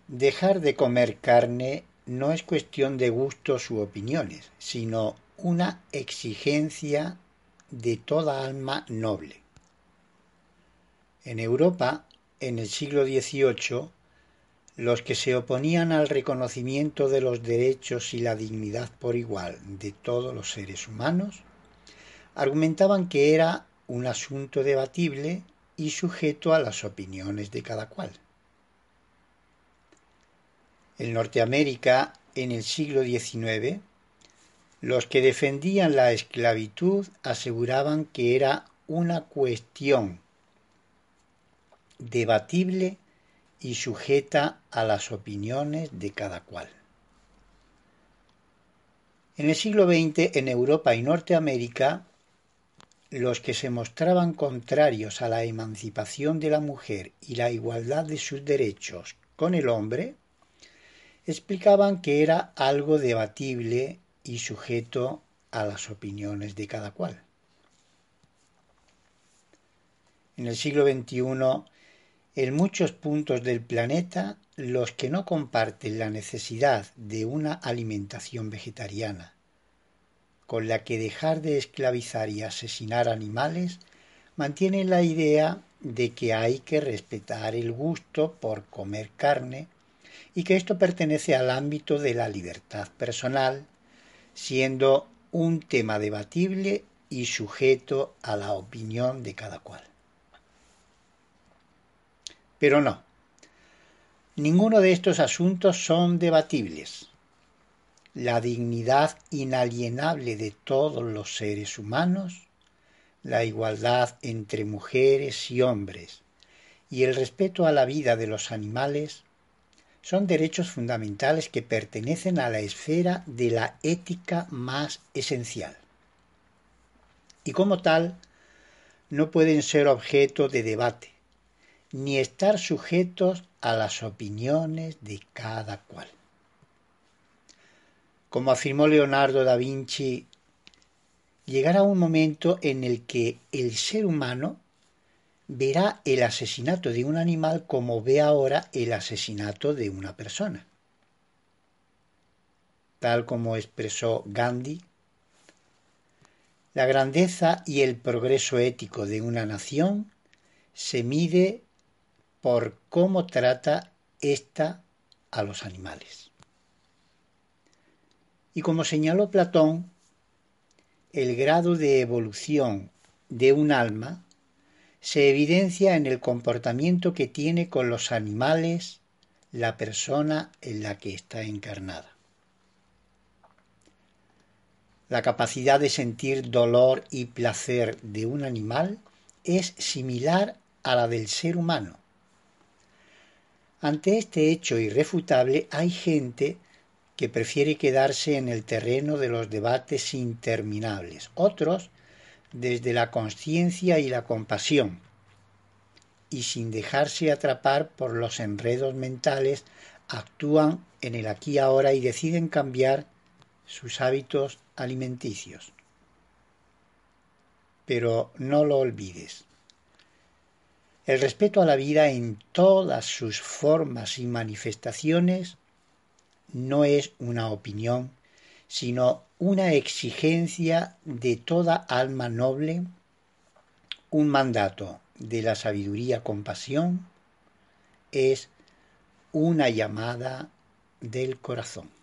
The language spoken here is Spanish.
Dejar de comer carne no es cuestión de gustos u opiniones, sino una exigencia de toda alma noble. En Europa, en el siglo XVIII, los que se oponían al reconocimiento de los derechos y la dignidad por igual de todos los seres humanos, argumentaban que era un asunto debatible y sujeto a las opiniones de cada cual. En Norteamérica, en el siglo XIX, los que defendían la esclavitud aseguraban que era una cuestión debatible y sujeta a las opiniones de cada cual. En el siglo XX, en Europa y Norteamérica, los que se mostraban contrarios a la emancipación de la mujer y la igualdad de sus derechos con el hombre, explicaban que era algo debatible y sujeto a las opiniones de cada cual. En el siglo XXI, en muchos puntos del planeta, los que no comparten la necesidad de una alimentación vegetariana, con la que dejar de esclavizar y asesinar animales, mantienen la idea de que hay que respetar el gusto por comer carne y que esto pertenece al ámbito de la libertad personal, siendo un tema debatible y sujeto a la opinión de cada cual. Pero no, ninguno de estos asuntos son debatibles. La dignidad inalienable de todos los seres humanos, la igualdad entre mujeres y hombres y el respeto a la vida de los animales son derechos fundamentales que pertenecen a la esfera de la ética más esencial. Y como tal, no pueden ser objeto de debate, ni estar sujetos a las opiniones de cada cual. Como afirmó Leonardo da Vinci, llegará un momento en el que el ser humano verá el asesinato de un animal como ve ahora el asesinato de una persona. Tal como expresó Gandhi, la grandeza y el progreso ético de una nación se mide por cómo trata ésta a los animales. Y como señaló Platón, el grado de evolución de un alma se evidencia en el comportamiento que tiene con los animales la persona en la que está encarnada. La capacidad de sentir dolor y placer de un animal es similar a la del ser humano. Ante este hecho irrefutable, hay gente que prefiere quedarse en el terreno de los debates interminables. Otros, desde la conciencia y la compasión, y sin dejarse atrapar por los enredos mentales, actúan en el aquí y ahora y deciden cambiar sus hábitos alimenticios. Pero no lo olvides. El respeto a la vida en todas sus formas y manifestaciones no es una opinión, sino una exigencia de toda alma noble, un mandato de la sabiduría compasión, es una llamada del corazón.